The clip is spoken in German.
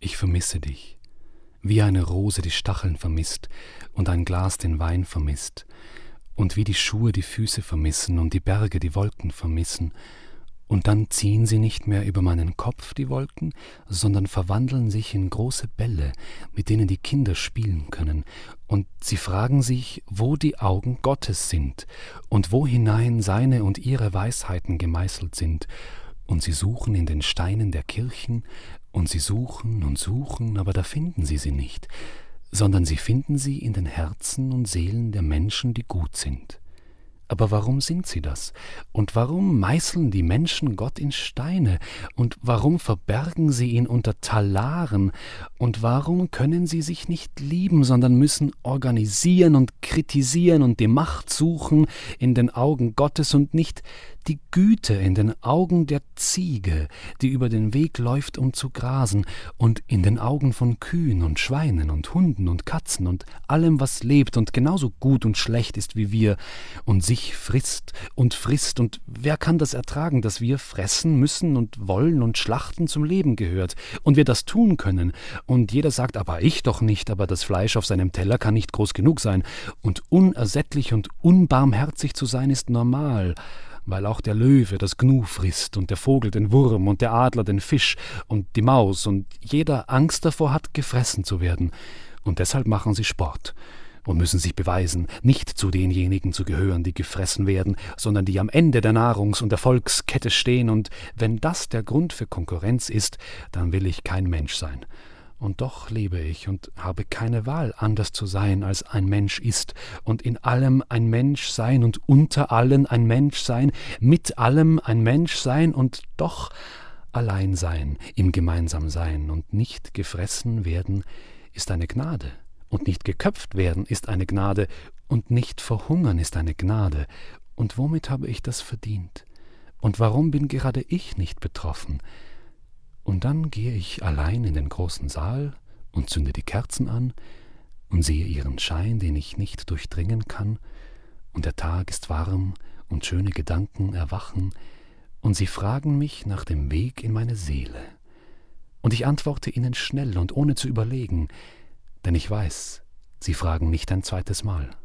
Ich vermisse dich, wie eine Rose die Stacheln vermisst und ein Glas den Wein vermisst, und wie die Schuhe die Füße vermissen und die Berge die Wolken vermissen, und dann ziehen sie nicht mehr über meinen Kopf, die Wolken, sondern verwandeln sich in große Bälle, mit denen die Kinder spielen können, und sie fragen sich, wo die Augen Gottes sind und wo hinein seine und ihre Weisheiten gemeißelt sind, und sie suchen in den Steinen der Kirchen, und sie suchen und suchen, aber da finden sie nicht, sondern sie finden sie in den Herzen und Seelen der Menschen, die gut sind. Aber warum sind sie das? Und warum meißeln die Menschen Gott in Steine? Und warum verbergen sie ihn unter Talaren? Und warum können sie sich nicht lieben, sondern müssen organisieren und kritisieren und die Macht suchen in den Augen Gottes und nicht die Güte in den Augen der Ziege, die über den Weg läuft, um zu grasen, und in den Augen von Kühen und Schweinen und Hunden und Katzen und allem, was lebt und genauso gut und schlecht ist wie wir und sich frisst, und wer kann das ertragen, dass wir fressen müssen und wollen und Schlachten zum Leben gehört und wir das tun können und jeder sagt, aber ich doch nicht, aber das Fleisch auf seinem Teller kann nicht groß genug sein und unersättlich und unbarmherzig zu sein ist normal, weil auch der Löwe das Gnu frisst und der Vogel den Wurm und der Adler den Fisch und die Maus und jeder Angst davor hat, gefressen zu werden. Und deshalb machen sie Sport und müssen sich beweisen, nicht zu denjenigen zu gehören, die gefressen werden, sondern die am Ende der Nahrungs- und Erfolgskette stehen. Und wenn das der Grund für Konkurrenz ist, dann will ich kein Mensch sein. Und doch lebe ich und habe keine Wahl, anders zu sein, als ein Mensch ist, und in allem ein Mensch sein und unter allen ein Mensch sein, mit allem ein Mensch sein und doch allein sein, im Gemeinsamsein, und nicht gefressen werden ist eine Gnade, und nicht geköpft werden ist eine Gnade, und nicht verhungern ist eine Gnade. Und womit habe ich das verdient? Und warum bin gerade ich nicht betroffen? Und dann gehe ich allein in den großen Saal und zünde die Kerzen an und sehe ihren Schein, den ich nicht durchdringen kann, und der Tag ist warm und schöne Gedanken erwachen, und sie fragen mich nach dem Weg in meine Seele. Und ich antworte ihnen schnell und ohne zu überlegen, denn ich weiß, sie fragen nicht ein zweites Mal.